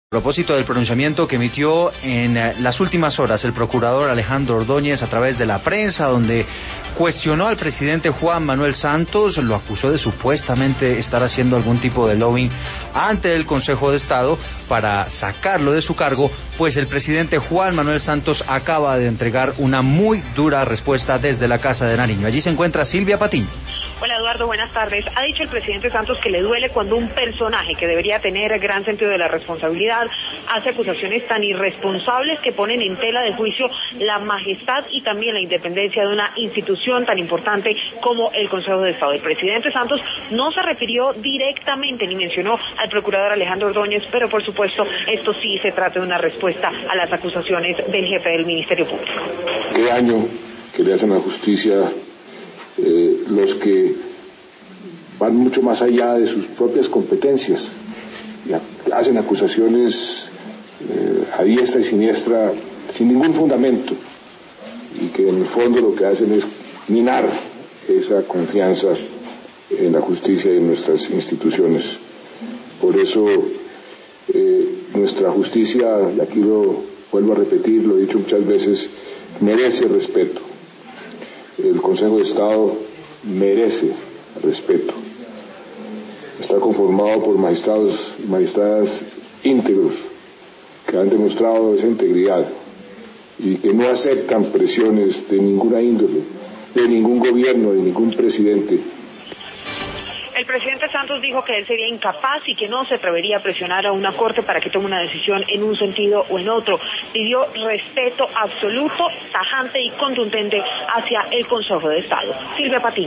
A propósito del pronunciamiento que emitió en las últimas horas el procurador Alejandro Ordóñez a través de la prensa, donde cuestionó al presidente Juan Manuel Santos, lo acusó de supuestamente estar haciendo algún tipo de lobbying ante el Consejo de Estado para sacarlo de su cargo, pues el presidente Juan Manuel Santos acaba de entregar una muy dura respuesta desde la Casa de Nariño. Allí se encuentra Silvia Patiño. Hola Eduardo, buenas tardes. Ha dicho el presidente Santos que le duele cuando un personaje que debería tener gran sentido de la responsabilidad hace acusaciones tan irresponsables que ponen en tela de juicio la majestad y también la independencia de una institución tan importante como el Consejo de Estado. El presidente Santos no se refirió directamente ni mencionó al procurador Alejandro Ordóñez, pero por supuesto esto sí se trata de una respuesta a las acusaciones del jefe del Ministerio Público. ¿Qué daño que le hacen a la justicia los que van mucho más allá de sus propias competencias y hacen acusaciones a diestra y siniestra sin ningún fundamento y que en el fondo lo que hacen es minar esa confianza en la justicia y en nuestras instituciones? Por eso nuestra justicia, y aquí lo vuelvo a repetir, lo he dicho muchas veces, merece respeto. El Consejo de Estado merece respeto. Está conformado por magistrados y magistradas íntegros que han demostrado esa integridad y que no aceptan presiones de ninguna índole, de ningún gobierno, de ningún presidente. El presidente Santos dijo que él sería incapaz y que no se atrevería a presionar a una corte para que tome una decisión en un sentido o en otro. Pidió respeto absoluto, tajante y contundente hacia el Consejo de Estado. Silvia Patiño.